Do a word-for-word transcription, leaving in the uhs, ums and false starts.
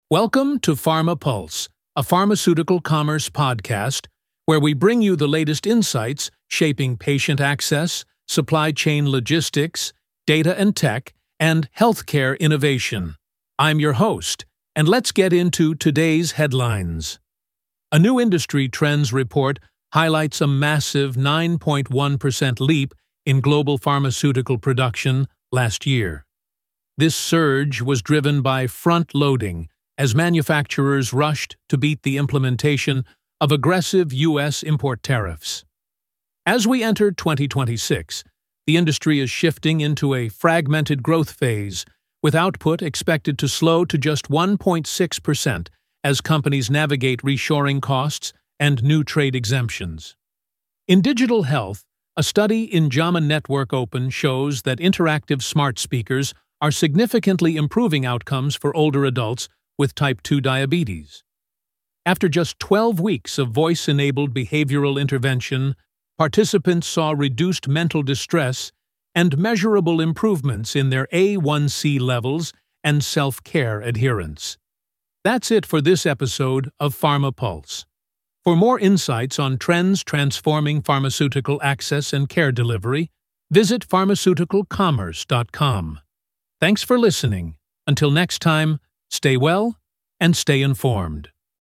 Welcome to Pharma Pulse, a pharmaceutical commerce podcast where we bring you the latest insights shaping patient access, supply chain logistics, data and tech, and healthcare innovation. I'm your host, and let's get into today's headlines. A new industry trends report highlights a massive nine point one percent leap in global pharmaceutical production last year. This surge was driven by front-loading as manufacturers rushed to beat the implementation of aggressive U S import tariffs. As we enter twenty twenty-six, the industry is shifting into a fragmented growth phase, with output expected to slow to just one point six percent as companies navigate reshoring costs and new trade exemptions. In digital health, a study in JAMA Network Open shows that interactive smart speakers are significantly improving outcomes for older adults with type two diabetes. After just twelve weeks of voice-enabled behavioral intervention, participants saw reduced mental distress and measurable improvements in their A one C levels and self-care adherence. That's it for this episode of Pharma Pulse. For more insights on trends transforming pharmaceutical access and care delivery, visit pharmaceutical commerce dot com. Thanks for listening. Until next time, stay well and stay informed.